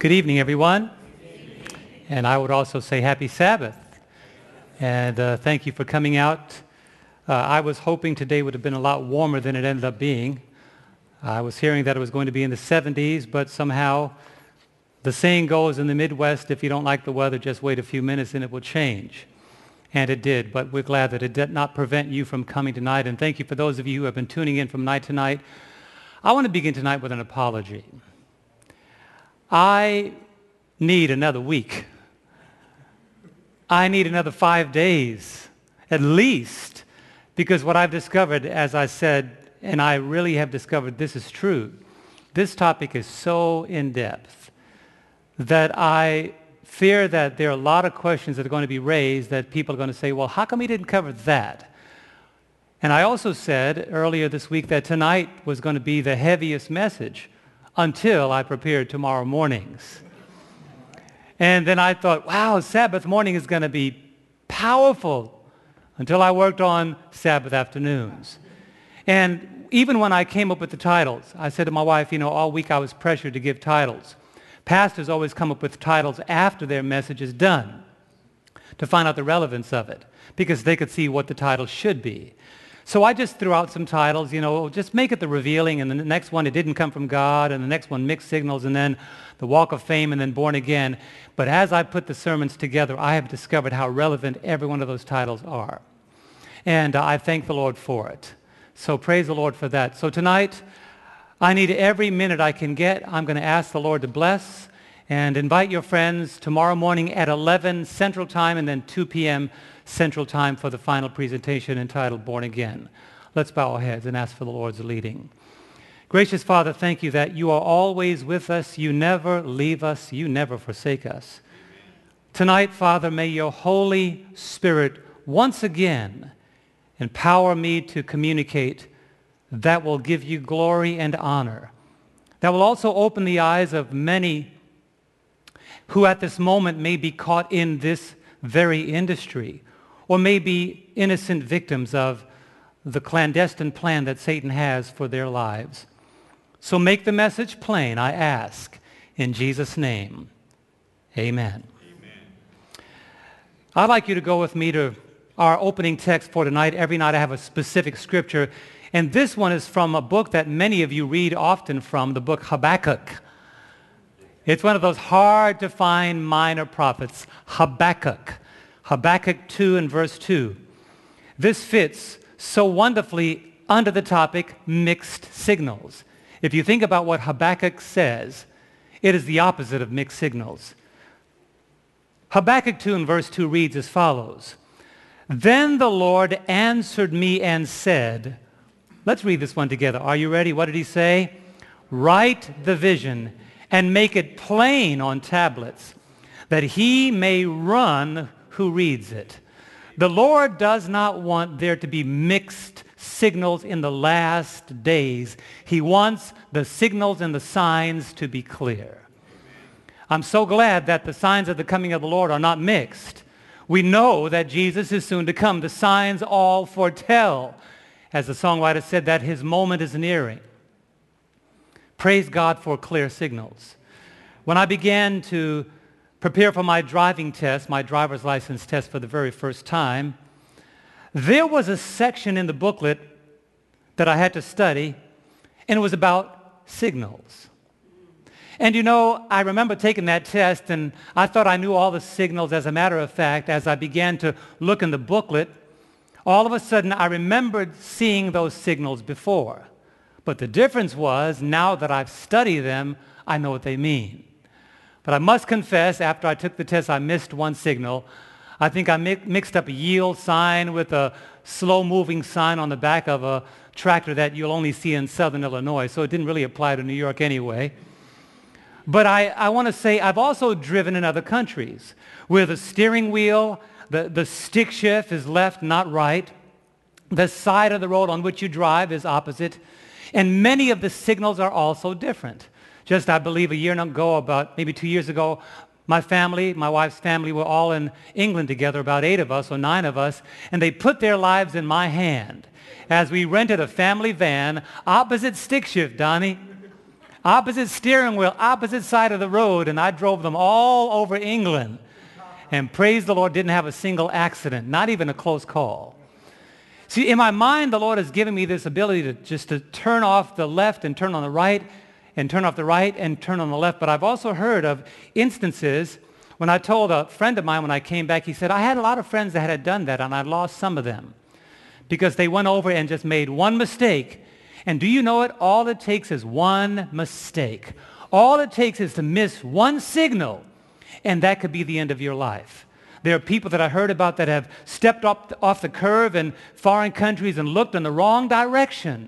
Good evening, everyone. And I would also say happy Sabbath. And thank you for coming out. I was hoping today would have been a lot warmer than it ended up being. I was hearing that it was going to be in the 70s, but somehow the saying goes in the Midwest, if you don't like the weather, just wait a few minutes and it will change. And it did, but we're glad that it did not prevent you from coming tonight. And thank you for those of you who have been tuning in from night to night. I want to begin tonight with an apology. I need another week. I need another 5 days, at least, because what I've discovered, as I said, and I really have discovered this is true, this topic is so in-depth that I fear that there are a lot of questions that are going to be raised that people are going to say, well, how come he didn't cover that? And I also said earlier this week that tonight was going to be the heaviest message until I prepared tomorrow mornings. And then I thought, wow, Sabbath morning is going to be powerful until I worked on Sabbath afternoons. And even when I came up with the titles, I said to my wife, all week I was pressured to give titles. Pastors always come up with titles after their message is done to find out the relevance of it because they could see what the title should be. So I just threw out some titles, just make it the revealing, and then the next one, it didn't come from God, and the next one, mixed signals, and then the walk of fame, and then born again. But as I put the sermons together, I have discovered how relevant every one of those titles are. And I thank the Lord for it. So praise the Lord for that. So tonight, I need every minute I can get. I'm going to ask the Lord to bless and invite your friends tomorrow morning at 11 Central Time and then 2 p.m. Central Time for the final presentation entitled Born Again. Let's bow our heads and ask for the Lord's leading. Gracious Father, thank you that you are always with us. You never leave us. You never forsake us. Amen. Tonight, Father, may your Holy Spirit once again empower me to communicate that will give you glory and honor. That will also open the eyes of many who at this moment may be caught in this very industry or may be innocent victims of the clandestine plan that Satan has for their lives. So make the message plain, I ask, in Jesus' name. Amen. Amen. I'd like you to go with me to our opening text for tonight. Every night I have a specific scripture, and this one is from a book that many of you read often from, the book Habakkuk. It's one of those hard-to-find minor prophets, Habakkuk. Habakkuk 2 and verse 2. This fits so wonderfully under the topic mixed signals. If you think about what Habakkuk says, it is the opposite of mixed signals. Habakkuk 2 and verse 2 reads as follows. Then the Lord answered me and said, let's read this one together. Are you ready? What did he say? Write the vision and make it plain on tablets, that he may run who reads it. The Lord does not want there to be mixed signals in the last days. He wants the signals and the signs to be clear. I'm so glad that the signs of the coming of the Lord are not mixed. We know that Jesus is soon to come. The signs all foretell, as the songwriter said, that his moment is nearing. Praise God for clear signals. When I began to prepare for my driving test, my driver's license test for the very first time, there was a section in the booklet that I had to study, and it was about signals. And I remember taking that test, and I thought I knew all the signals. As a matter of fact, as I began to look in the booklet, all of a sudden I remembered seeing those signals before. But the difference was, now that I've studied them, I know what they mean. But I must confess, after I took the test, I missed one signal. I think I mixed up a yield sign with a slow-moving sign on the back of a tractor that you'll only see in southern Illinois, so it didn't really apply to New York anyway. But I want to say I've also driven in other countries where the steering wheel, the stick shift is left, not right. The side of the road on which you drive is opposite. And many of the signals are also different. Just, I believe, a year ago, about maybe 2 years ago, my family, my wife's family, were all in England together, about 8 of us or 9 of us, and they put their lives in my hand as we rented a family van, opposite stick shift, Donnie. opposite steering wheel, opposite side of the road, and I drove them all over England. And praise the Lord, didn't have a single accident, not even a close call. See, in my mind, the Lord has given me this ability to just to turn off the left and turn on the right, and turn off the right and turn on the left. But I've also heard of instances when I told a friend of mine when I came back, he said, I had a lot of friends that had done that, and I lost some of them because they went over and just made one mistake. And do you know it? All it takes is one mistake. All it takes is to miss one signal, and that could be the end of your life. There are people that I heard about that have stepped off the curve in foreign countries and looked in the wrong direction.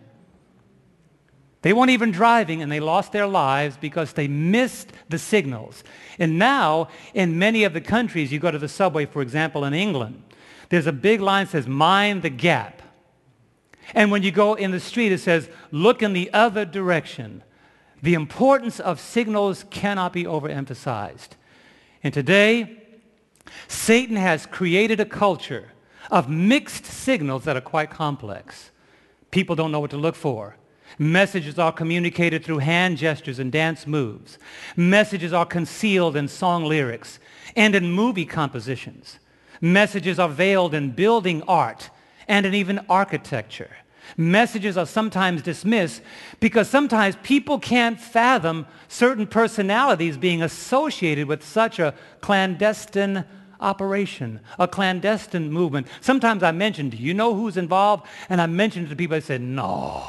They weren't even driving, and they lost their lives because they missed the signals. And now, in many of the countries, you go to the subway, for example, in England, there's a big line that says, mind the gap. And when you go in the street, it says, look in the other direction. The importance of signals cannot be overemphasized. And today, Satan has created a culture of mixed signals that are quite complex. People don't know what to look for. Messages are communicated through hand gestures and dance moves. Messages are concealed in song lyrics and in movie compositions. Messages are veiled in building art and in even architecture. Messages are sometimes dismissed because sometimes people can't fathom certain personalities being associated with such a clandestine operation, a clandestine movement. Sometimes I mention, do you know who's involved? And I mentioned it to people, I said, no,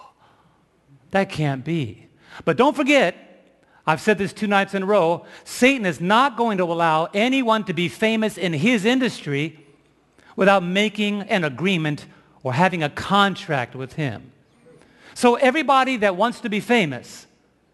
that can't be. But don't forget, I've said this 2 nights in a row, Satan is not going to allow anyone to be famous in his industry without making an agreement or having a contract with him. So everybody that wants to be famous,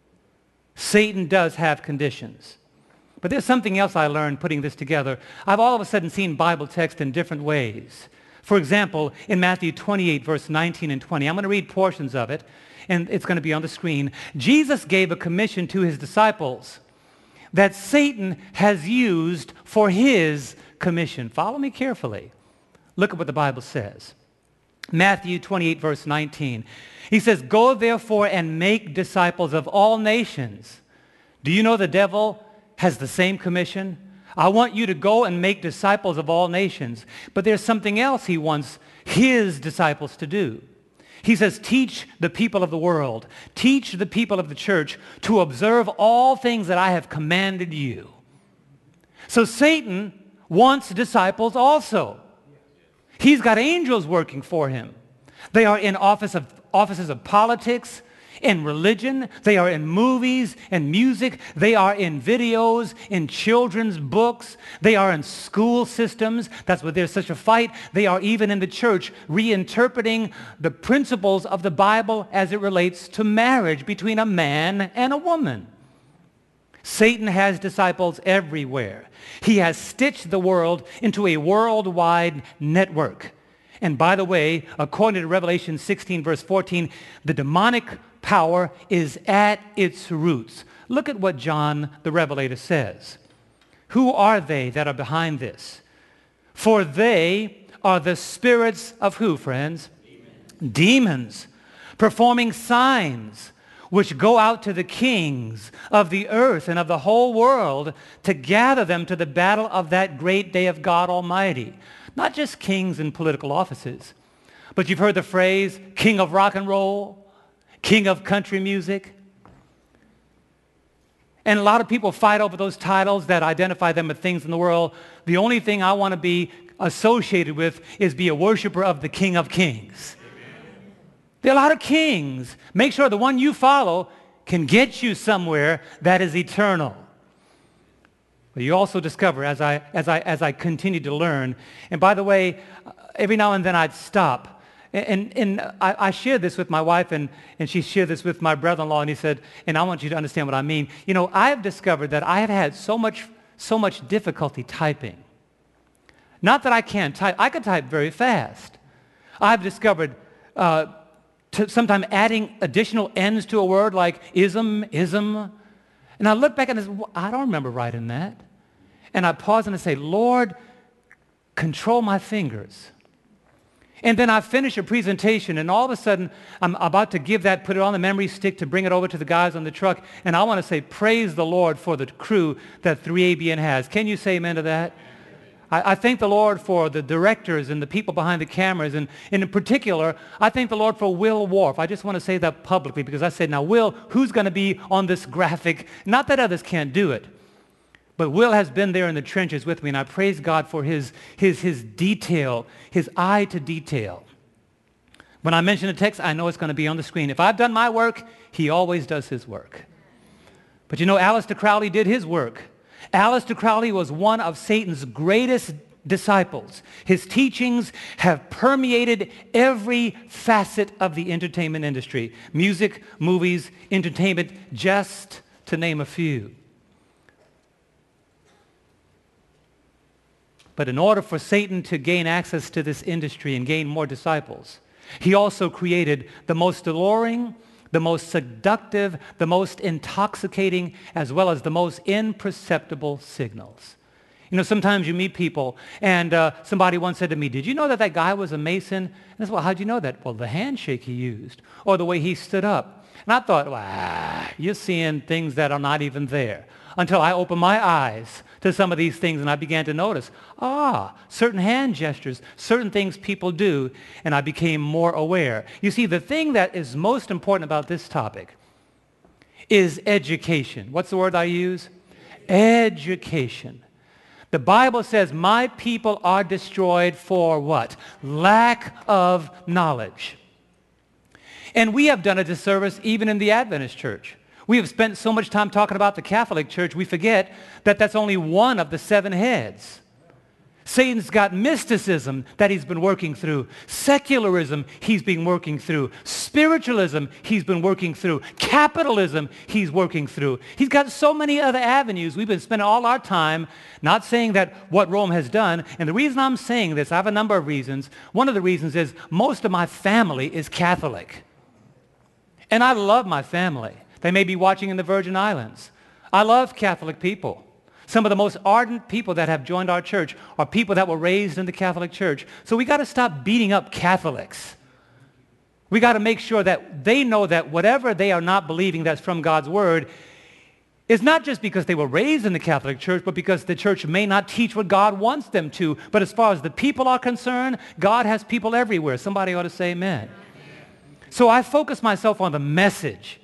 Satan does have conditions. But there's something else I learned putting this together. I've all of a sudden seen Bible text in different ways. For example, in Matthew 28, verse 19 and 20, I'm going to read portions of it, and it's going to be on the screen. Jesus gave a commission to his disciples that Satan has used for his commission. Follow me carefully. Look at what the Bible says. Matthew 28, verse 19. He says, go therefore and make disciples of all nations. Do you know the devil has the same commission? I want you to go and make disciples of all nations. But there's something else he wants his disciples to do. He says, teach the people of the world, teach the people of the church to observe all things that I have commanded you. So Satan wants disciples also. He's got angels working for him. They are in offices of politics, in religion. They are in movies and music. They are in videos, in children's books. They are in school systems. That's why there's such a fight. They are even in the church reinterpreting the principles of the Bible as it relates to marriage between a man and a woman. Satan has disciples everywhere. He has stitched the world into a worldwide network. And by the way, according to Revelation 16, verse 14, the demonic power is at its roots. Look at what John the Revelator says. Who are they that are behind this? For they are the spirits of who, friends? Demons, performing signs, which go out to the kings of the earth and of the whole world to gather them to the battle of that great day of God Almighty. Not just kings in political offices, but you've heard the phrase, king of rock and roll, king of country music. And a lot of people fight over those titles that identify them with things in the world. The only thing I want to be associated with is be a worshiper of the King of Kings. There are a lot of kings. Make sure the one you follow can get you somewhere that is eternal. But you also discover as I continue to learn, and by the way, every now and then I'd stop. And I shared this with my wife, and she shared this with my brother-in-law, and he said, and I want you to understand what I mean. You know, I have discovered that I have had so much difficulty typing. Not that I can't type. I can type very fast. I've discovered sometimes adding additional N's to a word like ism. And I look back and I say, well, I don't remember writing that. And I pause and I say, Lord, control my fingers. And then I finish a presentation, and all of a sudden, I'm about to give that, put it on the memory stick to bring it over to the guys on the truck, and I want to say, praise the Lord for the crew that 3ABN has. Can you say amen to that? I thank the Lord for the directors and the people behind the cameras, and in particular, I thank the Lord for Will Wharf. I just want to say that publicly because I said, now, Will, who's going to be on this graphic? Not that others can't do it, but Will has been there in the trenches with me, and I praise God for his detail, his eye to detail. When I mention a text, I know it's going to be on the screen. If I've done my work, he always does his work. But you know, Aleister Crowley did his work. Aleister Crowley was one of Satan's greatest disciples. His teachings have permeated every facet of the entertainment industry. Music, movies, entertainment, just to name a few. But in order for Satan to gain access to this industry and gain more disciples, he also created the most alluring, the most seductive, the most intoxicating, as well as the most imperceptible signals. You know, sometimes you meet people, and somebody once said to me, did you know that that guy was a Mason? And I said, well, how'd you know that? Well, the handshake he used, or the way he stood up. And I thought, well, you're seeing things that are not even there. Until I opened my eyes to some of these things, and I began to notice, certain hand gestures, certain things people do, and I became more aware. You see, the thing that is most important about this topic is education. What's the word I use? Education. The Bible says, my people are destroyed for what? Lack of knowledge. And we have done a disservice even in the Adventist church. We have spent so much time talking about the Catholic Church, we forget that that's only one of the 7 heads. Satan's got mysticism that he's been working through. Secularism he's been working through. Spiritualism he's been working through. Capitalism he's working through. He's got so many other avenues. We've been spending all our time not saying that what Rome has done. And the reason I'm saying this, I have a number of reasons. One of the reasons is most of my family is Catholic. And I love my family. They may be watching in the Virgin Islands. I love Catholic people. Some of the most ardent people that have joined our church are people that were raised in the Catholic Church. So we got to stop beating up Catholics. We got to make sure that they know that whatever they are not believing that's from God's Word is not just because they were raised in the Catholic Church, but because the church may not teach what God wants them to. But as far as the people are concerned, God has people everywhere. Somebody ought to say amen. So I focus myself on the message.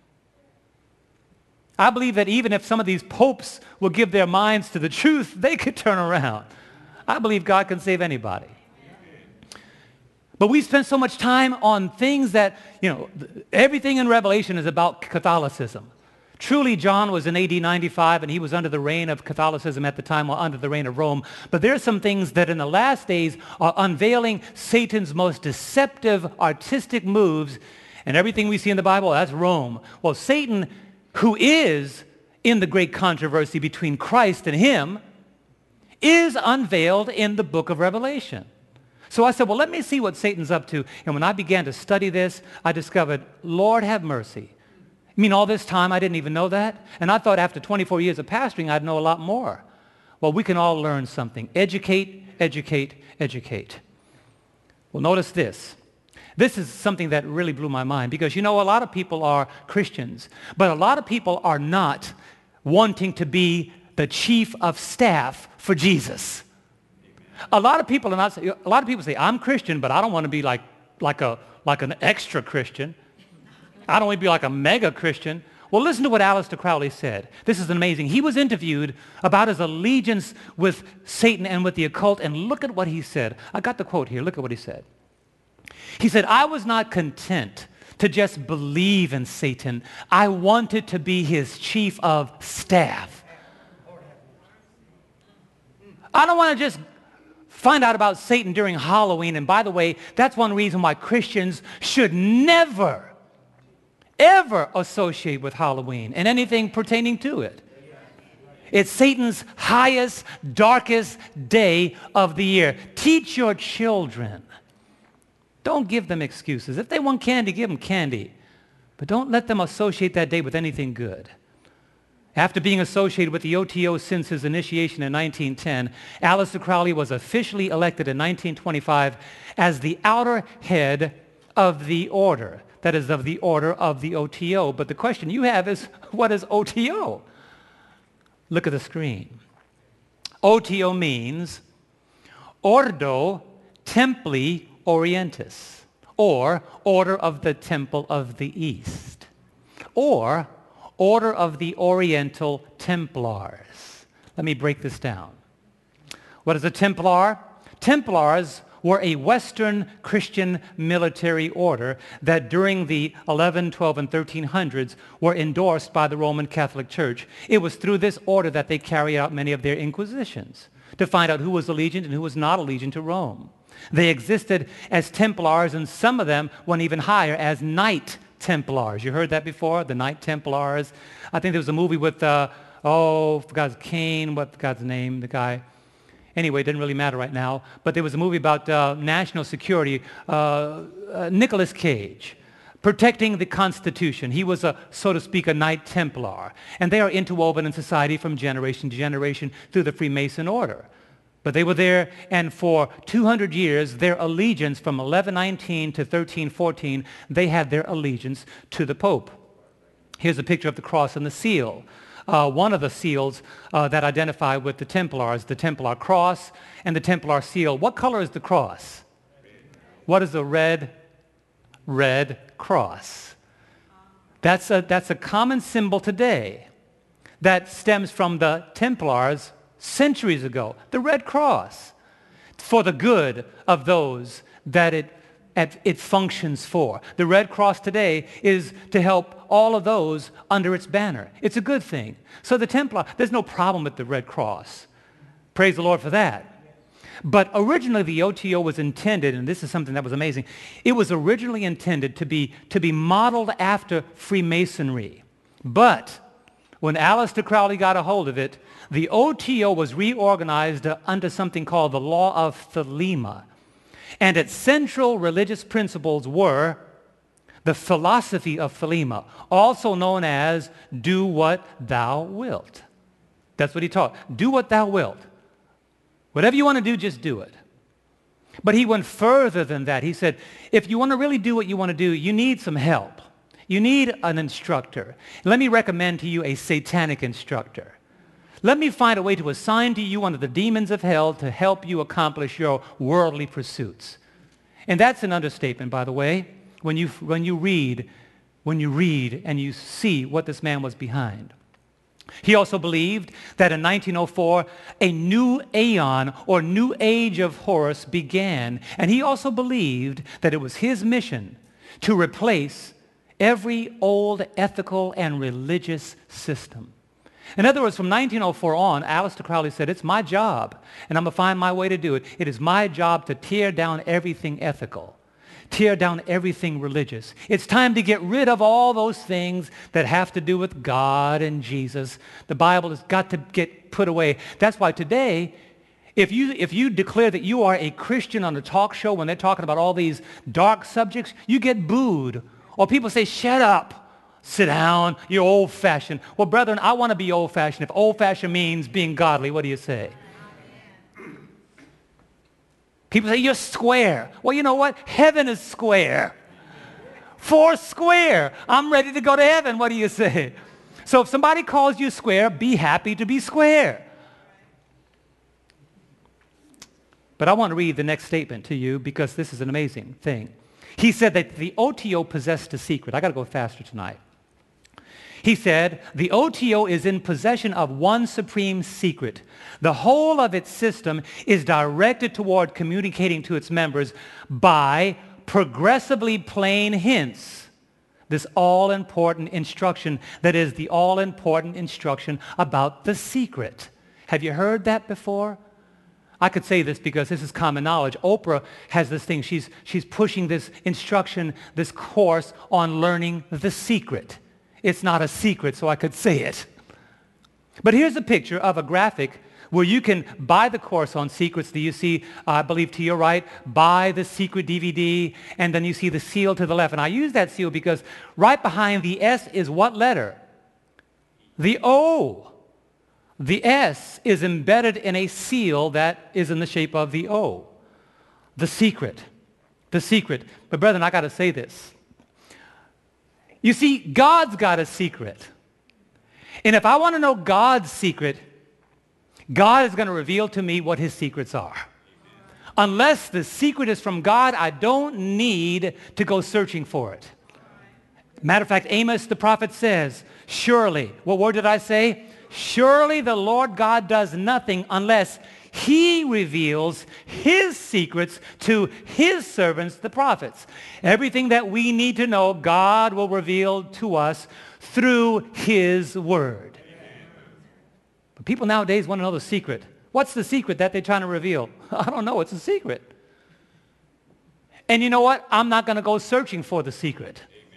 I believe that even if some of these popes will give their minds to the truth, they could turn around. I believe God can save anybody. But we spend so much time on things that, everything in Revelation is about Catholicism. Truly, John was in AD 95, and he was under the reign of Catholicism at the time, or under the reign of Rome. But there are some things that in the last days are unveiling Satan's most deceptive artistic moves, and everything we see in the Bible, that's Rome. Well, Satan, who is in the great controversy between Christ and him, is unveiled in the book of Revelation. So I said, well, let me see what Satan's up to. And when I began to study this, I discovered, Lord have mercy. You mean all this time I didn't even know that? And I thought after 24 years of pastoring, I'd know a lot more. Well, we can all learn something. Educate, educate, educate. Well, notice this. This is something that really blew my mind because, a lot of people are Christians, but a lot of people are not wanting to be the chief of staff for Jesus. A lot of people say, I'm Christian, but I don't want to be like an extra Christian. I don't want to be like a mega Christian. Well, listen to what Aleister Crowley said. This is amazing. He was interviewed about his allegiance with Satan and with the occult, and look at what he said. I got the quote here. Look at what he said. He said, I was not content to just believe in Satan. I wanted to be his chief of staff. I don't want to just find out about Satan during Halloween. And by the way, that's one reason why Christians should never, ever associate with Halloween and anything pertaining to it. It's Satan's highest, darkest day of the year. Teach your children. Don't give them excuses. If they want candy, give them candy. But don't let them associate that day with anything good. After being associated with the OTO since his initiation in 1910, Aleister Crowley was officially elected in 1925 as the outer head of the order. That is, of the order of the OTO. But the question you have is, what is OTO? Look at the screen. OTO means Ordo Templi Orientis, or Order of the Temple of the East, or Order of the Oriental Templars. Let me break this down. What is a Templar? Templars were a Western Christian military order that during the 11, 12, and 1300s were endorsed by the Roman Catholic Church. It was through this order that they carried out many of their inquisitions to find out who was allegiant and who was not allegiant to Rome. They existed as Templars, and some of them went even higher as Knight Templars. You heard that before? The Knight Templars. I think there was a movie with, forgot Kane, what God's name, the guy. Anyway, it doesn't really matter right now. But there was a movie about national security, Nicolas Cage, protecting the Constitution. He was, so to speak, a Knight Templar. And they are interwoven in society from generation to generation through the Freemason order. But they were there, and for 200 years, their allegiance from 1119 to 1314, they had their allegiance to the Pope. Here's a picture of the cross and the seal. One of the seals that identify with the Templars, the Templar cross and the Templar seal. What color is the cross? What is the red cross? That's a common symbol today that stems from the Templars centuries ago, the Red Cross, for the good of those that it functions for. The Red Cross today is to help all of those under its banner. It's a good thing. So the Templar, there's no problem with the Red Cross. Praise the Lord for that. But originally the OTO was intended, and this is something that was amazing, it was originally intended to be modeled after Freemasonry. But when Aleister Crowley got a hold of it, the OTO was reorganized under something called the Law of Thelema. And its central religious principles were the philosophy of Thelema, also known as do what thou wilt. That's what he taught. Do what thou wilt. Whatever you want to do, just do it. But he went further than that. He said, if you want to really do what you want to do, you need some help. You need an instructor. Let me recommend to you a satanic instructor. Let me find a way to assign to you one of the demons of hell to help you accomplish your worldly pursuits. And that's an understatement, by the way, when you read and you see what this man was behind. He also believed that in 1904, a new aeon or new age of Horus began. And he also believed that it was his mission to replace every old ethical and religious system. In other words, from 1904 on, Aleister Crowley said, it's my job, and I'm going to find my way to do it. It is my job to tear down everything ethical, tear down everything religious. It's time to get rid of all those things that have to do with God and Jesus. The Bible has got to get put away. That's why today, if you declare that you are a Christian on a talk show when they're talking about all these dark subjects, you get booed. Or people say, shut up. Sit down, you're old-fashioned. Well, brethren, I want to be old-fashioned. If old-fashioned means being godly, what do you say? People say, you're square. Well, you know what? Heaven is square. Four square. I'm ready to go to heaven. What do you say? So if somebody calls you square, be happy to be square. But I want to read the next statement to you because this is an amazing thing. He said that the OTO possessed a secret. I got to go faster tonight. He said, the OTO is in possession of one supreme secret. The whole of its system is directed toward communicating to its members by progressively plain hints this all-important instruction that is the all-important instruction about the secret. Have you heard that before? I could say this because this is common knowledge. Oprah has this thing. She's pushing this instruction, this course on learning the secret. It's not a secret, so I could say it. But here's a picture of a graphic where you can buy the course on secrets that you see, I believe to your right, buy the secret DVD, and then you see the seal to the left. And I use that seal because right behind the S is what letter? The O, the S is embedded in a seal that is in the shape of the O. The secret. The secret. But brethren, I got to say this. You see, God's got a secret. And if I want to know God's secret, God is going to reveal to me what his secrets are. Unless the secret is from God, I don't need to go searching for it. Matter of fact, Amos the prophet says, surely, what word did I say? Surely the Lord God does nothing unless he reveals his secrets to his servants, the prophets. Everything that we need to know, God will reveal to us through his word. But people nowadays want to know the secret. What's the secret that they're trying to reveal? I don't know. It's a secret. And you know what? I'm not going to go searching for the secret.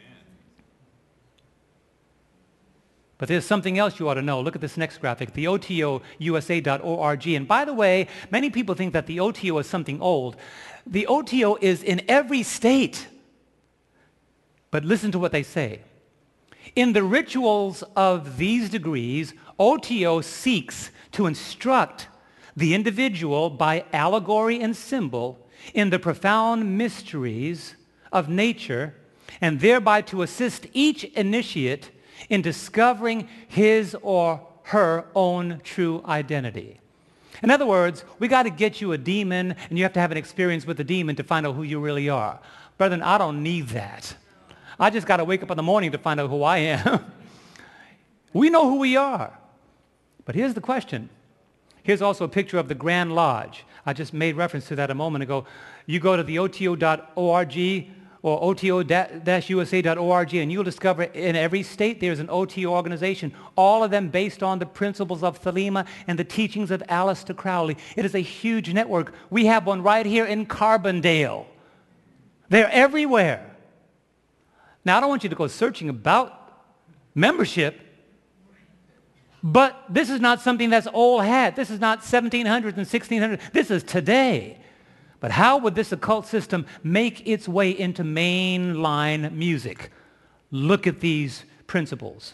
But there's something else you ought to know. Look at this next graphic, the OTOUSA.org. And by the way, many people think that the OTO is something old. The OTO is in every state. But listen to what they say. In the rituals of these degrees, OTO seeks to instruct the individual by allegory and symbol in the profound mysteries of nature, and thereby to assist each initiate in discovering his or her own true identity. In other words, we got to get you a demon, and you have to have an experience with the demon to find out who you really are. Brethren, I don't need that. I just got to wake up in the morning to find out who I am. We know who we are. But here's the question. Here's also a picture of the Grand Lodge. I just made reference to that a moment ago. You go to the OTO.org or OTO-USA.org, and you'll discover in every state there's an OTO organization, all of them based on the principles of Thelema and the teachings of Aleister Crowley. It is a huge network. We have one right here in Carbondale. They're everywhere. Now, I don't want you to go searching about membership, but this is not something that's old hat. This is not 1700s and 1600s. This is today. But how would this occult system make its way into mainline music? Look at these principles.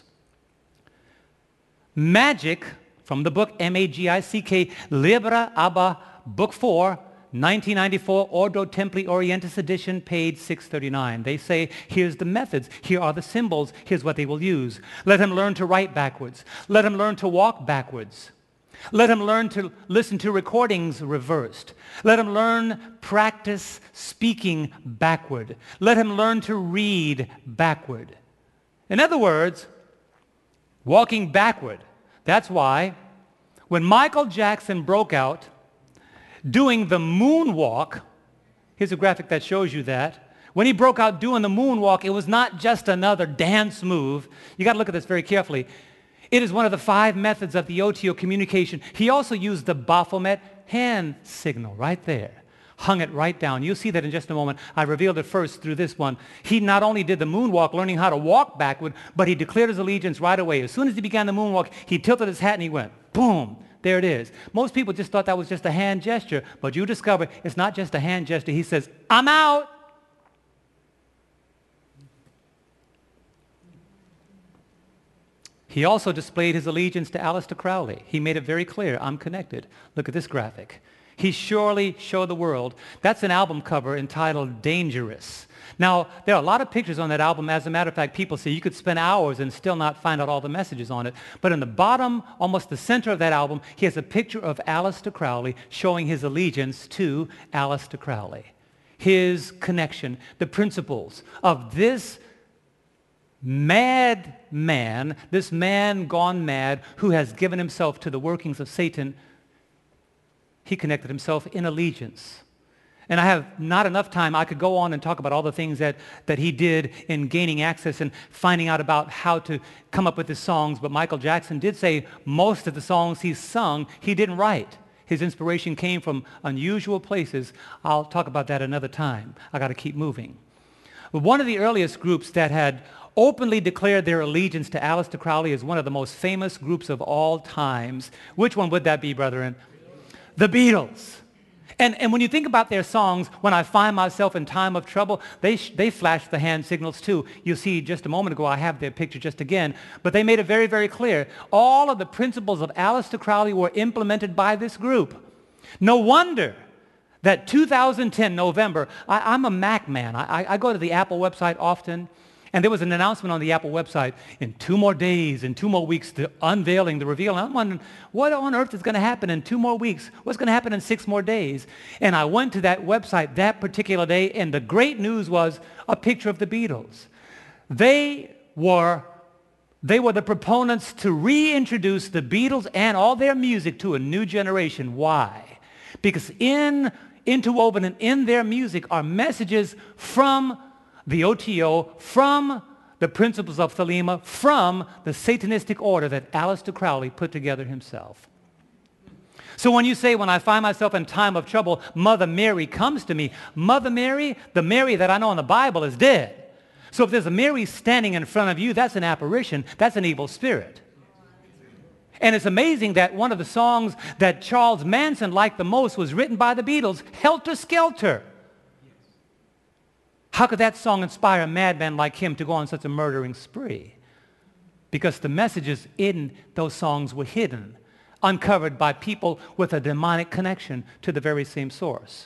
Magic, from the book M-A-G-I-C-K, Libra Abba, Book 4, 1994, Ordo Templi Orientis edition, page 639. They say, here's the methods, here are the symbols, here's what they will use. Let him learn to write backwards. Let him learn to walk backwards. Let him learn to listen to recordings reversed. Let him learn practice speaking backward. Let him learn to read backward. In other words, walking backward. That's why when Michael Jackson broke out doing the moonwalk, here's a graphic that shows you that. When he broke out doing the moonwalk, it was not just another dance move. You got to look at this very carefully. It is one of the 5 methods of the OTO communication. He also used the Baphomet hand signal right there. Hung it right down. You'll see that in just a moment. I revealed it first through this one. He not only did the moonwalk, learning how to walk backward, but he declared his allegiance right away. As soon as he began the moonwalk, he tilted his hat and he went, boom, there it is. Most people just thought that was just a hand gesture, but you discover it's not just a hand gesture. He says, I'm out. He also displayed his allegiance to Aleister Crowley. He made it very clear, I'm connected. Look at this graphic. He surely showed the world. That's an album cover entitled Dangerous. Now, there are a lot of pictures on that album. As a matter of fact, people say you could spend hours and still not find out all the messages on it. But in the bottom, almost the center of that album, he has a picture of Aleister Crowley showing his allegiance to Aleister Crowley. His connection, the principles of this mad man, this man gone mad who has given himself to the workings of Satan. He connected himself in allegiance. And I have not enough time. I could go on and talk about all the things that he did in gaining access and finding out about how to come up with his songs. But Michael Jackson did say most of the songs he sung, he didn't write. His inspiration came from unusual places. I'll talk about that another time. I got to keep moving. But one of the earliest groups that had openly declared their allegiance to Aleister Crowley is one of the most famous groups of all times. Which one would that be, brethren? The Beatles. And when you think about their songs, when I find myself in time of trouble, they flash the hand signals too. You'll see just a moment ago, I have their picture just again. But they made it very, very clear. All of the principles of Aleister Crowley were implemented by this group. No wonder that 2010 November, I'm a Mac man. I go to the Apple website often. And there was an announcement on the Apple website, in 2 more days, in 2 more weeks, the unveiling, the reveal. And I'm wondering, what on earth is going to happen in 2 more weeks? What's going to happen in 6 more days? And I went to that website that particular day, and the great news was a picture of the Beatles. They were the proponents to reintroduce the Beatles and all their music to a new generation. Why? Because interwoven in their music are messages from the OTO, from the principles of Thelema, from the Satanistic order that Aleister Crowley put together himself. So when you say, when I find myself in time of trouble, Mother Mary comes to me, Mother Mary, the Mary that I know in the Bible, is dead. So if there's a Mary standing in front of you, that's an apparition, that's an evil spirit. And it's amazing that one of the songs that Charles Manson liked the most was written by the Beatles, Helter Skelter. How could that song inspire a madman like him to go on such a murdering spree? Because the messages in those songs were hidden, uncovered by people with a demonic connection to the very same source.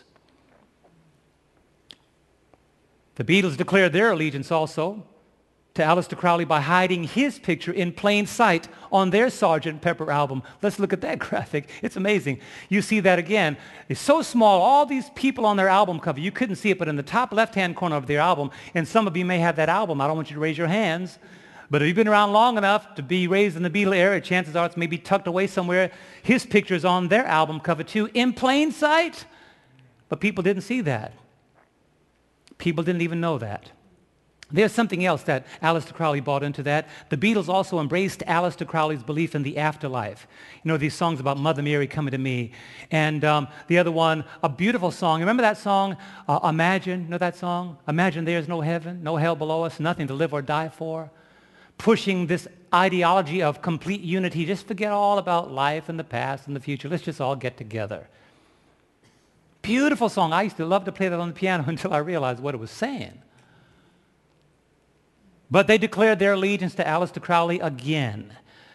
The Beatles declared their allegiance also to Aleister Crowley by hiding his picture in plain sight on their Sgt. Pepper album. Let's look at that graphic. It's amazing. You see that again. It's so small, all these people on their album cover. You couldn't see it, but in the top left-hand corner of their album, and some of you may have that album. I don't want you to raise your hands. But if you've been around long enough to be raised in the Beatle era, chances are it's maybe tucked away somewhere. His picture's on their album cover too, in plain sight. But people didn't see that. People didn't even know that. There's something else that Aleister Crowley brought into that. The Beatles also embraced Aleister Crowley's belief in the afterlife. You know, these songs about Mother Mary coming to me. And the other one, a beautiful song. Remember that song, Imagine? You know that song? Imagine there's no heaven, no hell below us, nothing to live or die for. Pushing this ideology of complete unity. Just forget all about life and the past and the future. Let's just all get together. Beautiful song. I used to love to play that on the piano until I realized what it was saying. But they declared their allegiance to Aleister Crowley again.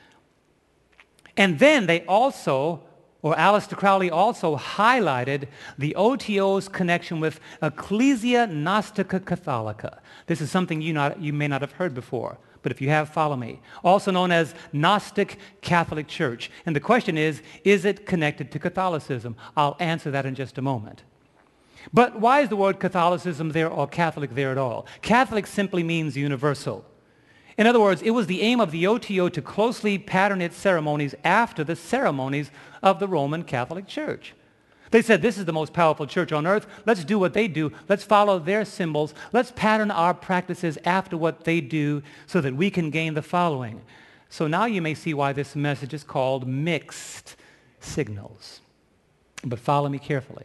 And then they also, or Aleister Crowley also highlighted the OTO's connection with Ecclesia Gnostica Catholica. This is something you may not have heard before, but if you have, follow me. Also known as Gnostic Catholic Church. And the question is it connected to Catholicism? I'll answer that in just a moment. But why is the word Catholicism there or Catholic there at all? Catholic simply means universal. In other words, it was the aim of the OTO to closely pattern its ceremonies after the ceremonies of the Roman Catholic Church. They said, this is the most powerful church on earth. Let's do what they do. Let's follow their symbols. Let's pattern our practices after what they do so that we can gain the following. So now you may see why this message is called mixed signals. But follow me carefully.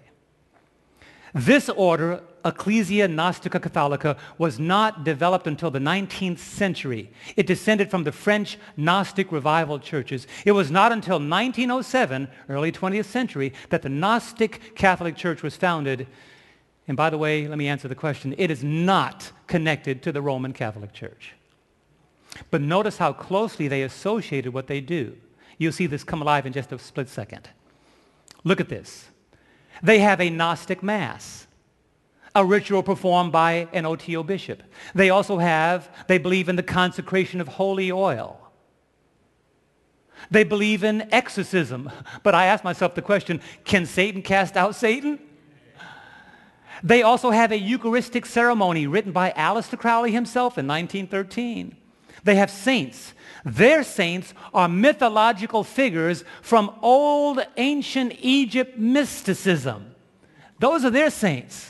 This order, Ecclesia Gnostica Catholica, was not developed until the 19th century. It descended from the French Gnostic revival churches. It was not until 1907, early 20th century, that the Gnostic Catholic Church was founded. And by the way, let me answer the question. It is not connected to the Roman Catholic Church. But notice how closely they associated what they do. You'll see this come alive in just a split second. Look at this. They have a Gnostic Mass, a ritual performed by an OTO bishop. They also they believe in the consecration of holy oil. They believe in exorcism. But I ask myself the question, can Satan cast out Satan? They also have a Eucharistic ceremony written by Aleister Crowley himself in 1913. They have saints. Their saints are mythological figures from old ancient Egypt mysticism. Those are their saints,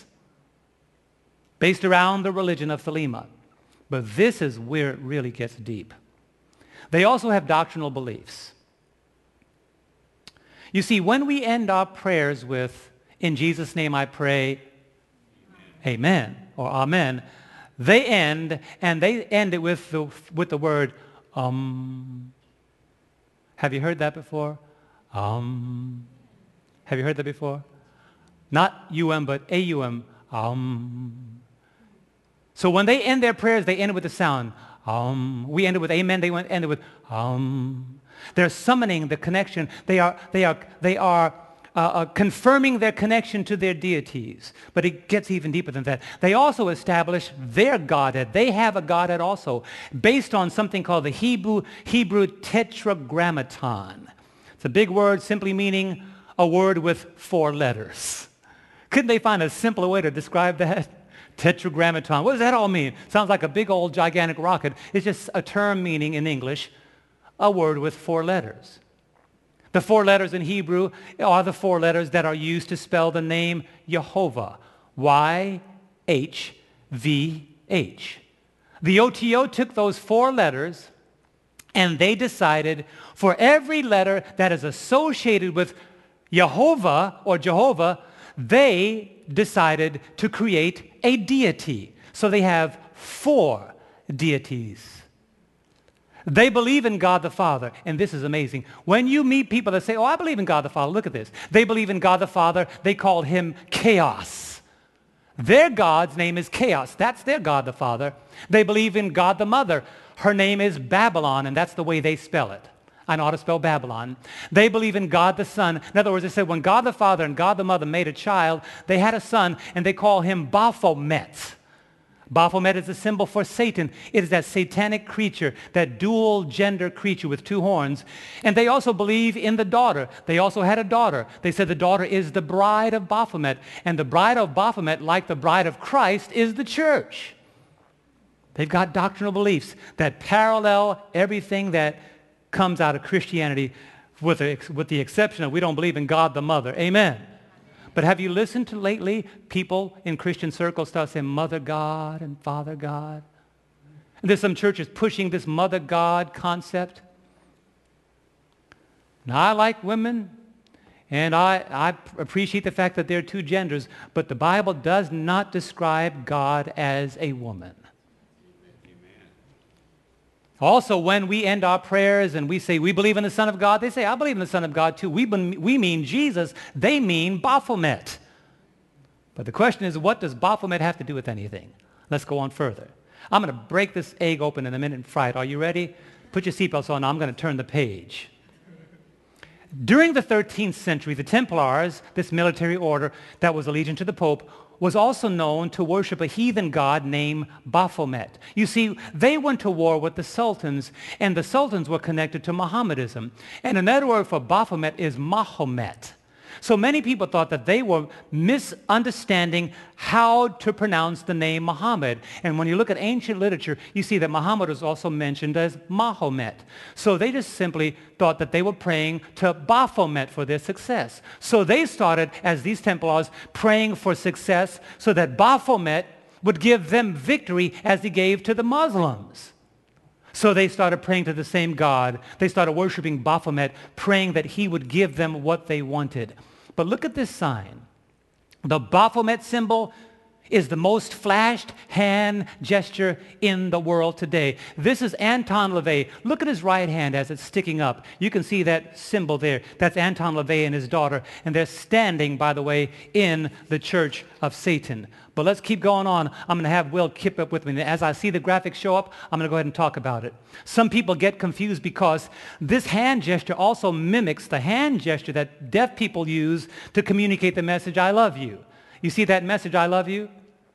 based around the religion of Thelema. But this is where it really gets deep. They also have doctrinal beliefs. You see, when we end our prayers with, in Jesus' name I pray, amen, or amen, they end it with the word Have you heard that before? Have you heard that before? Not U-M, but A-U-M. So when they end their prayers, they end it with the sound. We end it with amen. They end it with They're summoning the connection. They are confirming their connection to their deities. But it gets even deeper than that. They also establish their Godhead. They have a Godhead also, based on something called the Hebrew Tetragrammaton. It's a big word simply meaning a word with 4 letters. Couldn't they find a simpler way to describe that? Tetragrammaton. What does that all mean? Sounds like a big old gigantic rocket. It's just a term meaning in English a word with 4 letters. The 4 letters in Hebrew are the 4 letters that are used to spell the name Jehovah. Y-H-V-H. The OTO took those 4 letters and they decided for every letter that is associated with Jehovah or Jehovah, they decided to create a deity. So they have 4 deities. They believe in God the Father, and this is amazing. When you meet people that say, oh, I believe in God the Father, look at this. They believe in God the Father. They call him Chaos. Their God's name is Chaos. That's their God the Father. They believe in God the Mother. Her name is Babylon, and that's the way they spell it. I know how to spell Babylon. They believe in God the Son. In other words, they said when God the Father and God the Mother made a child, they had a son, and they call him Baphomet. Baphomet is a symbol for Satan. It is that satanic creature, that dual gender creature with 2 horns. And they also believe in the daughter. They also had a daughter. They said the daughter is the bride of Baphomet. And the bride of Baphomet, like the bride of Christ, is the church. They've got doctrinal beliefs that parallel everything that comes out of Christianity with the exception of we don't believe in God the Mother. Amen. But have you listened to lately people in Christian circles start saying Mother God and Father God? And there's some churches pushing this Mother God concept. Now, I like women, and I appreciate the fact that there are 2 genders, but the Bible does not describe God as a woman. Also, when we end our prayers and we say we believe in the Son of God, they say, I believe in the Son of God too. We mean Jesus. They mean Baphomet. But the question is, what does Baphomet have to do with anything? Let's go on further. I'm going to break this egg open in a minute and fry it. Are you ready? Put your seatbelts on. I'm going to turn the page. During the 13th century, the Templars, this military order that was allegiant to the Pope, was also known to worship a heathen god named Baphomet. You see, they went to war with the sultans, and the sultans were connected to Mohammedanism. And another word for Baphomet is Mahomet. So many people thought that they were misunderstanding how to pronounce the name Muhammad. And when you look at ancient literature, you see that Muhammad was also mentioned as Mahomet. So they just simply thought that they were praying to Baphomet for their success. So they started, as these Templars, praying for success so that Baphomet would give them victory as he gave to the Muslims. So they started praying to the same God. They started worshiping Baphomet, praying that he would give them what they wanted. But look at this sign. The Baphomet symbol is the most flashed hand gesture in the world today. This is Anton LaVey. Look at his right hand as it's sticking up. You can see that symbol there. That's Anton LaVey and his daughter. And they're standing, by the way, in the Church of Satan. But let's keep going on. I'm going to have Will keep up with me. And as I see the graphics show up, I'm going to go ahead and talk about it. Some people get confused because this hand gesture also mimics the hand gesture that deaf people use to communicate the message, I love you. You see that message, I love you?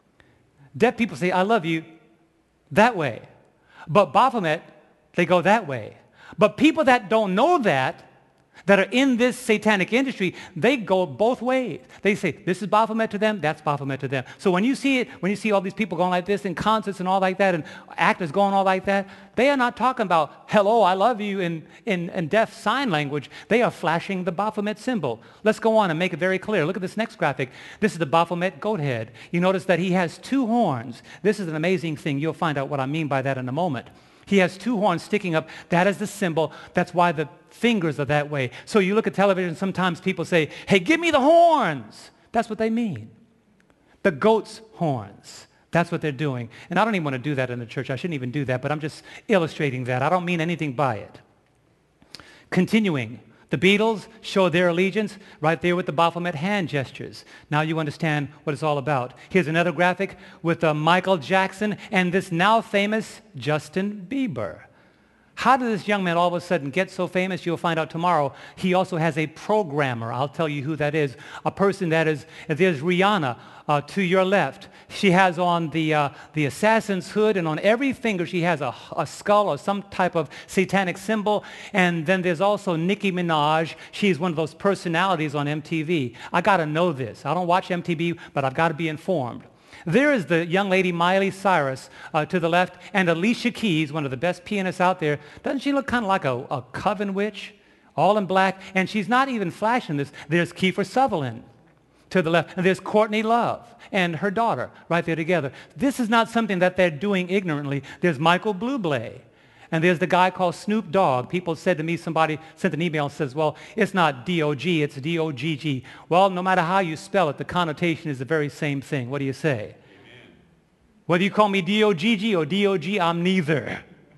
Deaf people say, I love you that way. But Baphomet, they go that way. But people that don't know that are in this satanic industry, they go both ways. They say, this is Baphomet to them, that's Baphomet to them. So when you see all these people going like this in concerts and all like that, and actors going all like that, they are not talking about, hello, I love you in deaf sign language. They are flashing the Baphomet symbol. Let's go on and make it very clear. Look at this next graphic. This is the Baphomet goat head. You notice that he has 2 horns. This is an amazing thing. You'll find out what I mean by that in a moment. He has 2 horns sticking up. That is the symbol. That's why the fingers are that way. So you look at television, sometimes people say, hey, give me the horns. That's what they mean. The goat's horns. That's what they're doing. And I don't even want to do that in the church. I shouldn't even do that, but I'm just illustrating that. I don't mean anything by it. Continuing, The Beatles show their allegiance right there with the Baphomet hand gestures. Now you understand what it's all about. Here's another graphic with Michael Jackson and this now famous Justin Bieber. How did this young man all of a sudden get so famous? You'll find out tomorrow. He also has a programmer. I'll tell you who that is. A person that is, there's Rihanna to your left. She has on the assassin's hood, and on every finger she has a skull or some type of satanic symbol. And then there's also Nicki Minaj. She's one of those personalities on MTV. I got to know this. I don't watch MTV, but I've got to be informed. There is the young lady Miley Cyrus to the left, and Alicia Keys, one of the best pianists out there. Doesn't she look kind of like a coven witch, all in black? And she's not even flashing this. There's Kiefer Sutherland to the left, and there's Courtney Love and her daughter right there together. This is not something that they're doing ignorantly. There's Michael Bublé. And there's the guy called Snoop Dogg. People said to me, somebody sent an email and says, well, it's not D-O-G, it's D-O-G-G. Well, no matter how you spell it, the connotation is the very same thing. What do you say? Amen. Whether you call me D-O-G-G or D-O-G, I'm neither.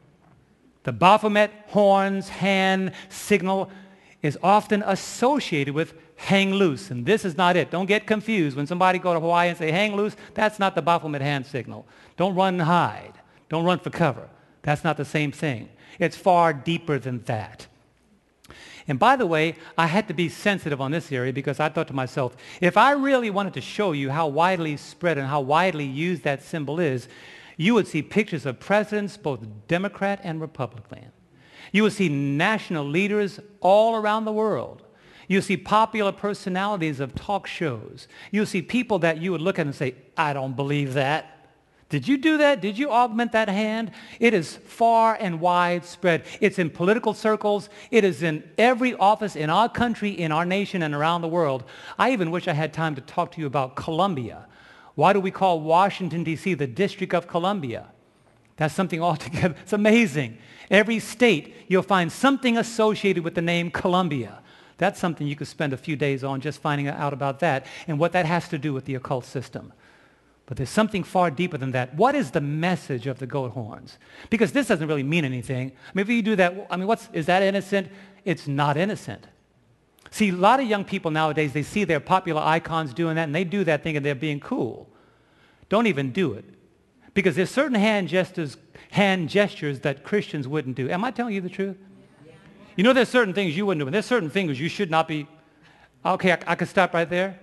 The Baphomet horns hand signal is often associated with hang loose, and this is not it. Don't get confused. When somebody go to Hawaii and say hang loose, that's not the Baphomet hand signal. Don't run and hide. Don't run for cover. That's not the same thing. It's far deeper than that. And by the way, I had to be sensitive on this area because I thought to myself, if I really wanted to show you how widely spread and how widely used that symbol is, you would see pictures of presidents, both Democrat and Republican. You would see national leaders all around the world. You'll see popular personalities of talk shows. You'll see people that you would look at and say, I don't believe that. Did you do that? Did you augment that hand? It is far and widespread. It's in political circles. It is in every office in our country, in our nation, and around the world. I even wish I had time to talk to you about Columbia. Why do we call Washington, D.C. the District of Columbia? That's something altogether. It's amazing. Every state, you'll find something associated with the name Columbia. That's something you could spend a few days on just finding out about that and what that has to do with the occult system. But there's something far deeper than that. What is the message of the goat horns? Because this doesn't really mean anything. I mean, if you do that, I mean, is that innocent? It's not innocent. See, a lot of young people nowadays, they see their popular icons doing that, and they do that thinking they're being cool. Don't even do it. Because there's certain hand gestures that Christians wouldn't do. Am I telling you the truth? You know there's certain things you wouldn't do, and there's certain things you should not be. Okay, I could stop right there.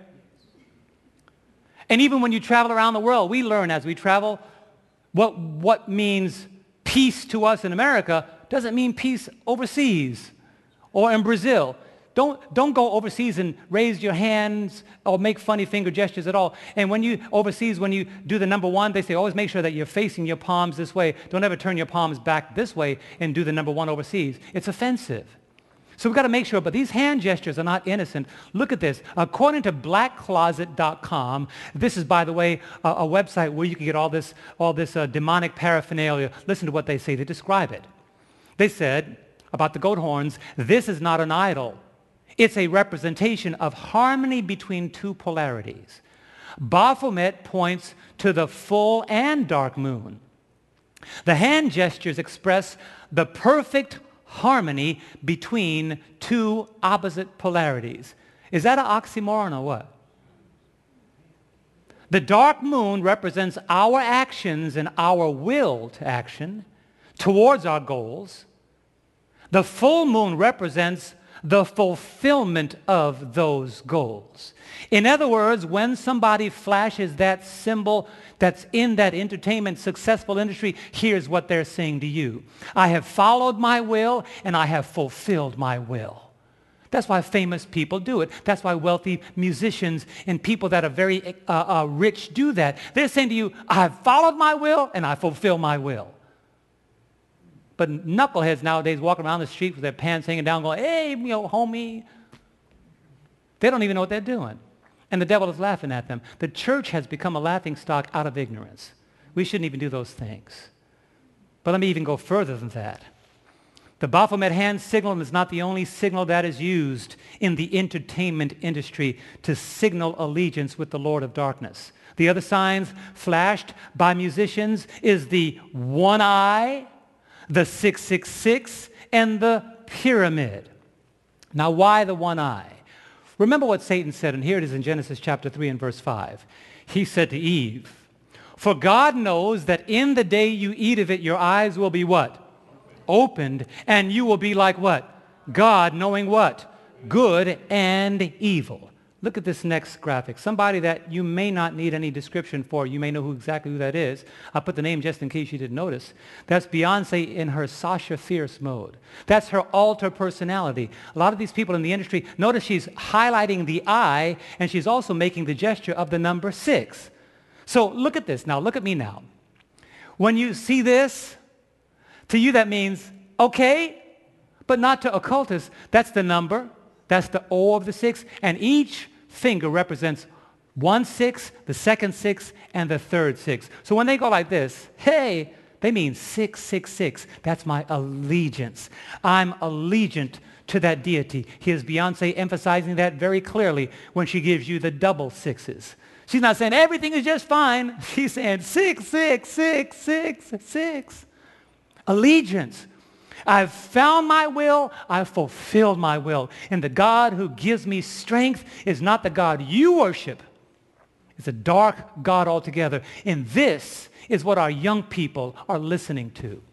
And even when you travel around the world, we learn as we travel what means peace to us in America doesn't mean peace overseas or in Brazil. Don't go overseas and raise your hands or make funny finger gestures at all. And when you overseas, when you do the number one, they say always make sure that you're facing your palms this way. Don't ever turn your palms back this way and do the number one overseas. It's offensive. So we've got to make sure, but these hand gestures are not innocent. Look at this. According to blackcloset.com, this is, by the way, a website where you can get all this demonic paraphernalia. Listen to what they say. They describe it. They said about the goat horns, this is not an idol. It's a representation of harmony between two polarities. Baphomet points to the full and dark moon. The hand gestures express the perfect harmony between two opposite polarities. Is that an oxymoron or what? The dark moon represents our actions and our will to action towards our goals. The full moon represents the fulfillment of those goals. In other words, when somebody flashes that symbol that's in that entertainment successful industry, here's what they're saying to you. I have followed my will and I have fulfilled my will. That's why famous people do it. That's why wealthy musicians and people that are very rich do that. They're saying to you, I have followed my will and I fulfill my will. But knuckleheads nowadays walk around the street with their pants hanging down going, hey, homie. They don't even know what they're doing. And the devil is laughing at them. The church has become a laughingstock out of ignorance. We shouldn't even do those things. But let me even go further than that. The Baphomet hand signal is not the only signal that is used in the entertainment industry to signal allegiance with the Lord of darkness. The other signs flashed by musicians is the one eye, the 666, and the pyramid. Now, why the one eye? Remember what Satan said, and here it is in Genesis chapter 3 and verse 5. He said to Eve, "For God knows that in the day you eat of it, your eyes will be" what? "Opened, and you will be like" what? "God, knowing" what? "Good and evil." Look at this next graphic. Somebody that you may not need any description for. You may know exactly who that is. I put the name just in case you didn't notice. That's Beyonce in her Sasha Fierce mode. That's her alter personality. A lot of these people in the industry, notice she's highlighting the eye, and she's also making the gesture of the number 6. So look at this now. Look at me now. When you see this, to you that means okay, but not to occultists. That's the number. That's the O of the 6. And each finger represents 1 6, the second 6, and the third 6. So when they go like this, hey, they mean 666. That's my allegiance. I'm allegiant to that deity. Here's Beyonce emphasizing that very clearly when she gives you the double 6s. She's not saying everything is just fine. She's saying 6, 6, 6, 6, 6. Allegiance. I've found my will, I've fulfilled my will. And the God who gives me strength is not the God you worship. It's a dark God altogether. And this is what our young people are listening to.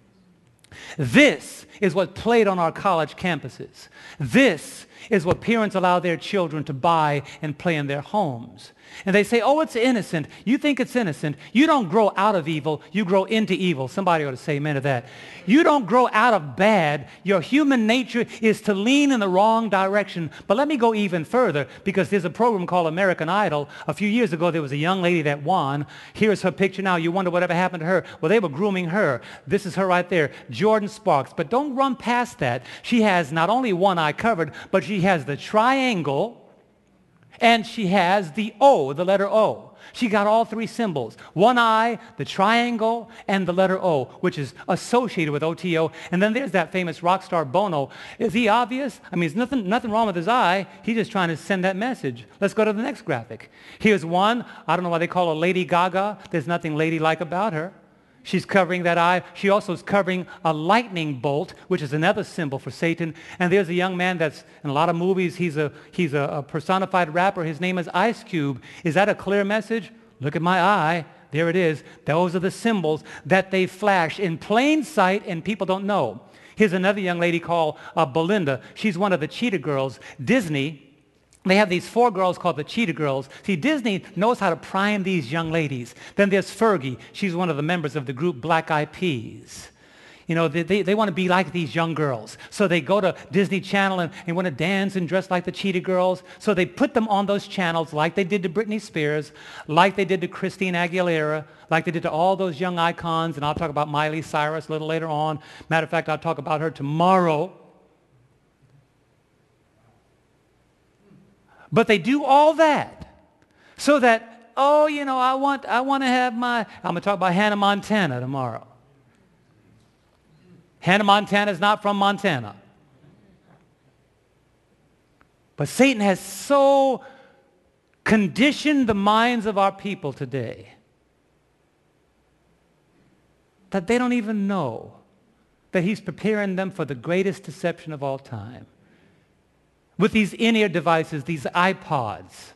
This is what played on our college campuses. This is what parents allow their children to buy and play in their homes. And they say, oh, it's innocent. You think it's innocent. You don't grow out of evil. You grow into evil. Somebody ought to say amen to that. You don't grow out of bad. Your human nature is to lean in the wrong direction. But let me go even further, because there's a program called American Idol. A few years ago, there was a young lady that won. Here's her picture now. You wonder whatever happened to her. Well, they were grooming her. This is her right there, Jordan Sparks. But don't run past that. She has not only one eye covered, but she has the triangle, and she has the O, the letter O. She got all 3 symbols. One eye, the triangle, and the letter O, which is associated with OTO. And then there's that famous rock star Bono. Is he obvious? I mean, there's nothing wrong with his eye. He's just trying to send that message. Let's go to the next graphic. Here's one. I don't know why they call her Lady Gaga. There's nothing ladylike about her. She's covering that eye. She also is covering a lightning bolt, which is another symbol for Satan. And there's a young man that's in a lot of movies. He's a personified rapper. His name is Ice Cube. Is that a clear message? Look at my eye. There it is. Those are the symbols that they flash in plain sight and people don't know. Here's another young lady called Belinda. She's one of the Cheetah Girls. Disney, they have these 4 girls called the Cheetah Girls. See, Disney knows how to prime these young ladies. Then there's Fergie. She's one of the members of the group Black Eyed Peas. You know, they want to be like these young girls. So they go to Disney Channel and want to dance and dress like the Cheetah Girls. So they put them on those channels like they did to Britney Spears, like they did to Christina Aguilera, like they did to all those young icons. And I'll talk about Miley Cyrus a little later on. Matter of fact, I'll talk about her tomorrow. But they do all that so that, oh, you know, I want to have I'm going to talk about Hannah Montana tomorrow. Hannah Montana is not from Montana. But Satan has so conditioned the minds of our people today that they don't even know that he's preparing them for the greatest deception of all time. With these in-ear devices, these iPods.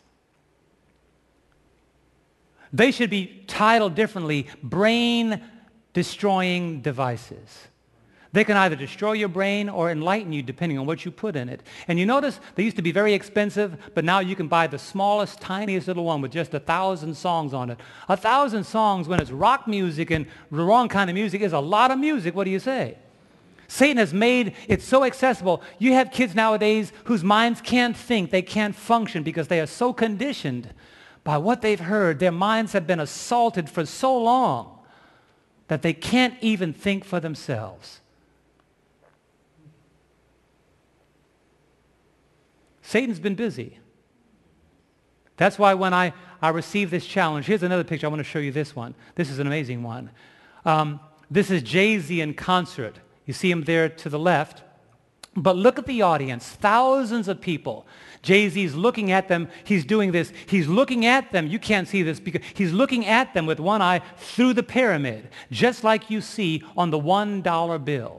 They should be titled differently, brain-destroying devices. They can either destroy your brain or enlighten you depending on what you put in it. And you notice they used to be very expensive, but now you can buy the smallest, tiniest little one with just 1,000 songs on it. 1,000 songs when it's rock music and the wrong kind of music is a lot of music. What do you say? Satan has made it so accessible. You have kids nowadays whose minds can't think, they can't function because they are so conditioned by what they've heard. Their minds have been assaulted for so long that they can't even think for themselves. Satan's been busy. That's why when I received this challenge, here's another picture. I want to show you this one. This is an amazing one. This is Jay-Z in concert. You see him there to the left. But look at the audience, thousands of people. Jay-Z's looking at them. He's doing this. He's looking at them. You can't see this because he's looking at them with one eye through the pyramid, just like you see on the $1 bill.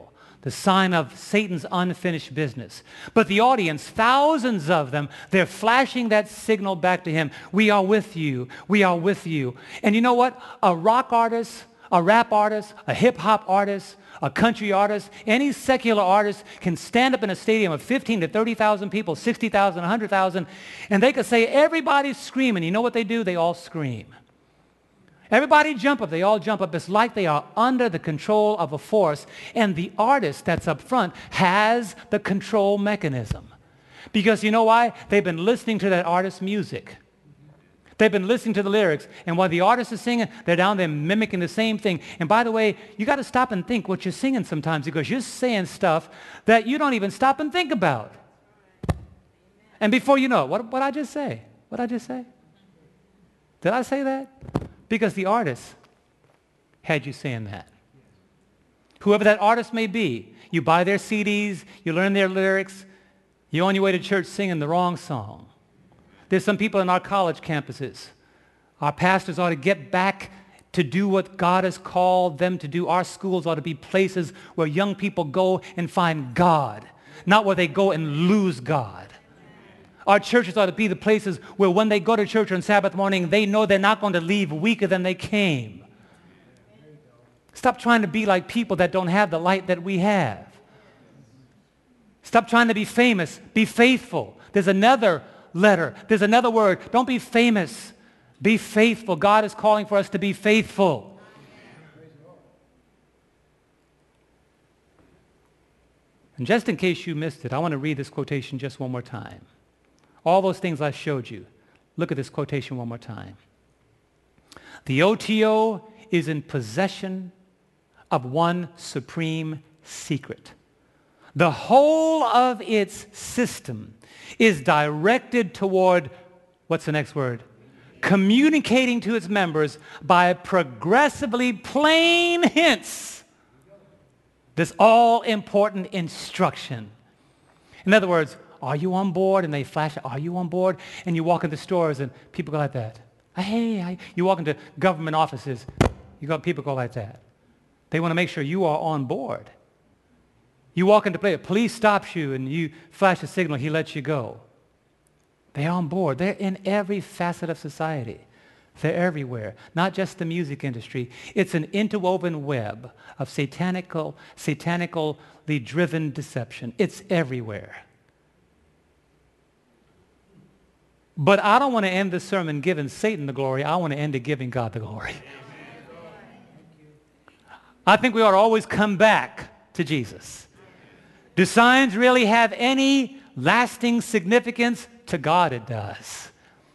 the sign of Satan's unfinished business. But the audience, thousands of them, they're flashing that signal back to him. We are with you. We are with you. And you know what? A rock artist, a rap artist, a hip-hop artist, a country artist, any secular artist can stand up in a stadium of 15 to 30,000 people, 60,000, 100,000, and they could say, everybody's screaming. You know what they do? They all scream. Everybody jump up. They all jump up. It's like they are under the control of a force, and the artist that's up front has the control mechanism. Because you know why? They've been listening to that artist's music. They've been listening to the lyrics, and while the artist is singing, they're down there mimicking the same thing. And by the way, you got to stop and think what you're singing sometimes, because you're saying stuff that you don't even stop and think about. And before you know it, what I just say? What I just say? Did I say that? Because the artist had you saying that. Whoever that artist may be, you buy their CDs, you learn their lyrics, you're on your way to church singing the wrong song. There's some people in our college campuses. Our pastors ought to get back to do what God has called them to do. Our schools ought to be places where young people go and find God, not where they go and lose God. Our churches ought to be the places where when they go to church on Sabbath morning, they know they're not going to leave weaker than they came. Stop trying to be like people that don't have the light that we have. Stop trying to be famous. Be faithful. There's another letter. There's another word. Don't be famous. Be faithful. God is calling for us to be faithful. And just in case you missed it, I want to read this quotation just one more time. All those things I showed you. Look at this quotation one more time. The OTO is in possession of one supreme secret. The whole of its system is directed toward, what's the next word? Communicating to its members by progressively plain hints this all-important instruction. In other words, are you on board? And they flash, are you on board? And you walk into stores and people go like that. Hey, you walk into government offices, people go like that. They want to make sure you are on board. You walk into play, police stops you and you flash a signal, he lets you go. They're on board. They're in every facet of society. They're everywhere, not just the music industry. It's an interwoven web of satanically driven deception. It's everywhere. But I don't want to end this sermon giving Satan the glory. I want to end it giving God the glory. I think we ought to always come back to Jesus. Do signs really have any lasting significance? To God it does.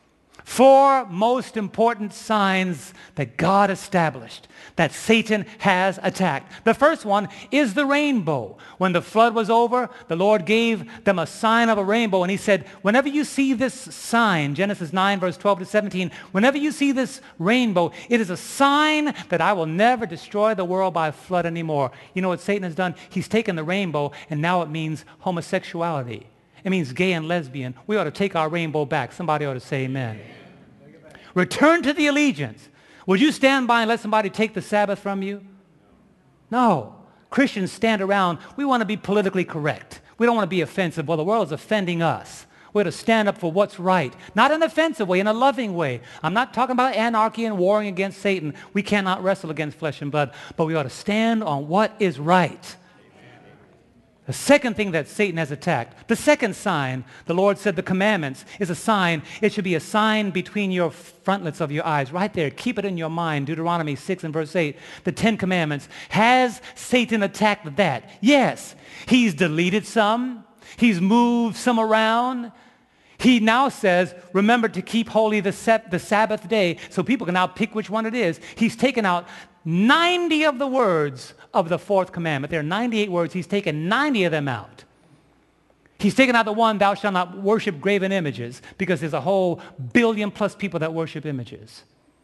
4 most important signs that God established that Satan has attacked. The first one is the rainbow. When the flood was over, the Lord gave them a sign of a rainbow, and he said, whenever you see this sign, Genesis 9, verse 12 to 17, whenever you see this rainbow, it is a sign that I will never destroy the world by a flood anymore. You know what Satan has done? He's taken the rainbow, and now it means homosexuality. It means gay and lesbian. We ought to take our rainbow back. Somebody ought to say amen. Return to the allegiance. Would you stand by and let somebody take the Sabbath from you? No. Christians stand around. We want to be politically correct. We don't want to be offensive. Well, the world is offending us. We're to stand up for what's right. Not in an offensive way, in a loving way. I'm not talking about anarchy and warring against Satan. We cannot wrestle against flesh and blood. But we ought to stand on what is right. The second thing that Satan has attacked, the second sign, the Lord said the commandments is a sign. It should be a sign between your frontlets of your eyes. Right there. Keep it in your mind. Deuteronomy 6 and verse 8. The 10 commandments. Has Satan attacked that? Yes. He's deleted some. He's moved some around. He now says, remember to keep holy the Sabbath day, so people can now pick which one it is. He's taken out 90 of the words of the 4th commandment. There are 98 words. He's taken 90 of them out. He's taken out the one, thou shalt not worship graven images, because there's a whole billion plus people that worship images.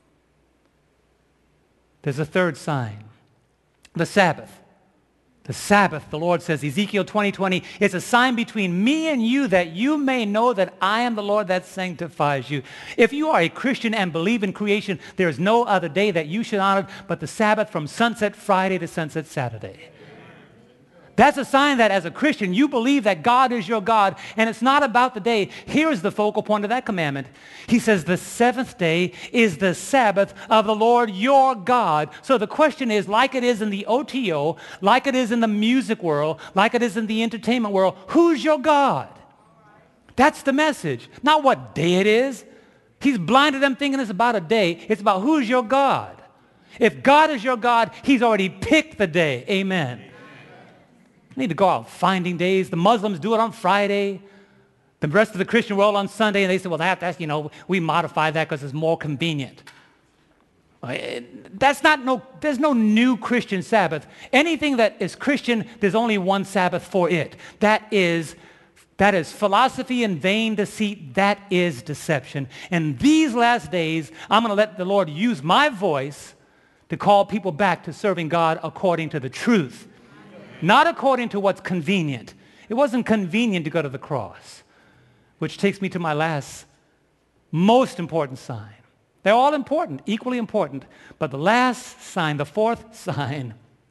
There's a third sign. The Sabbath. The Sabbath, the Lord says, Ezekiel 20:20, it's a sign between me and you that you may know that I am the Lord that sanctifies you. If you are a Christian and believe in creation, there is no other day that you should honor but the Sabbath from sunset Friday to sunset Saturday. That's a sign that as a Christian, you believe that God is your God, and it's not about the day. Here is the focal point of that commandment. He says the seventh day is the Sabbath of the Lord your God. So the question is, like it is in the OTO, like it is in the music world, like it is in the entertainment world, who's your God? That's the message. Not what day it is. He's blinded them thinking it's about a day. It's about who's your God. If God is your God, he's already picked the day. Amen. You need to go out finding days. The Muslims do it on Friday. The rest of the Christian world on Sunday. And they say, well, that's, we modify that because it's more convenient. There's no new Christian Sabbath. Anything that is Christian, there's only one Sabbath for it. That is philosophy and vain deceit. That is deception. And these last days, I'm going to let the Lord use my voice to call people back to serving God according to the truth. Not according to what's convenient. It wasn't convenient to go to the cross, which takes me to my last most important sign. They're all important, equally important, but the last sign, the fourth sign,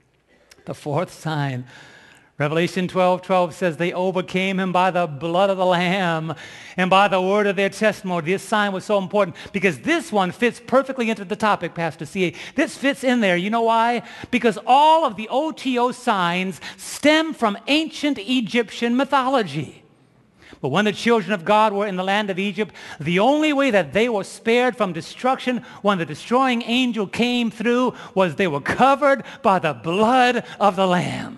Revelation 12:12 says they overcame him by the blood of the Lamb and by the word of their testimony. This sign was so important because this one fits perfectly into the topic, Pastor C.A. This fits in there. You know why? Because all of the OTO signs stem from ancient Egyptian mythology. But when the children of God were in the land of Egypt, the only way that they were spared from destruction when the destroying angel came through was they were covered by the blood of the Lamb.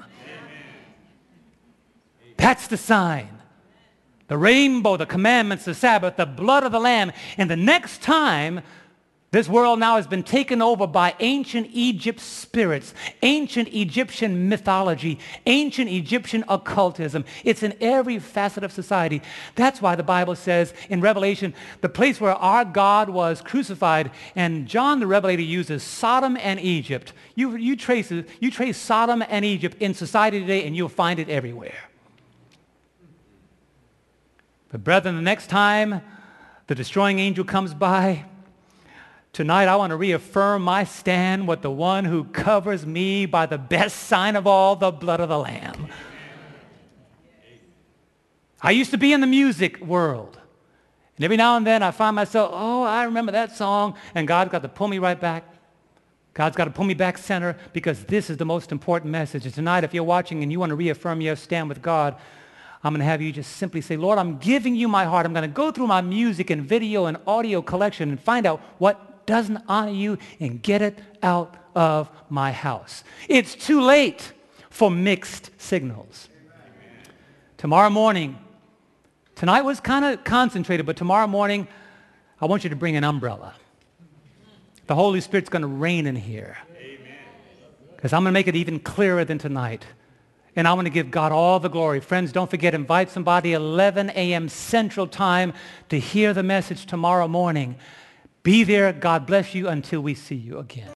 That's the sign. The rainbow, the commandments, the Sabbath, the blood of the Lamb. And the next time, this world now has been taken over by ancient Egypt spirits, ancient Egyptian mythology, ancient Egyptian occultism. It's in every facet of society. That's why the Bible says in Revelation, the place where our God was crucified, and John the Revelator uses Sodom and Egypt. You trace Sodom and Egypt in society today, and you'll find it everywhere. But brethren, the next time the destroying angel comes by, tonight I want to reaffirm my stand with the one who covers me by the best sign of all, the blood of the Lamb. I used to be in the music world. And every now and then I find myself, I remember that song, and God's got to pull me right back. God's got to pull me back center because this is the most important message. And tonight, if you're watching and you want to reaffirm your stand with God, I'm going to have you just simply say, Lord, I'm giving you my heart. I'm going to go through my music and video and audio collection and find out what doesn't honor you and get it out of my house. It's too late for mixed signals. Amen. Tomorrow morning, tonight was kind of concentrated, but tomorrow morning, I want you to bring an umbrella. The Holy Spirit's going to reign in here. Because I'm going to make it even clearer than tonight. And I want to give God all the glory. Friends, don't forget, invite somebody 11 a.m. Central Time to hear the message tomorrow morning. Be there. God bless you until we see you again.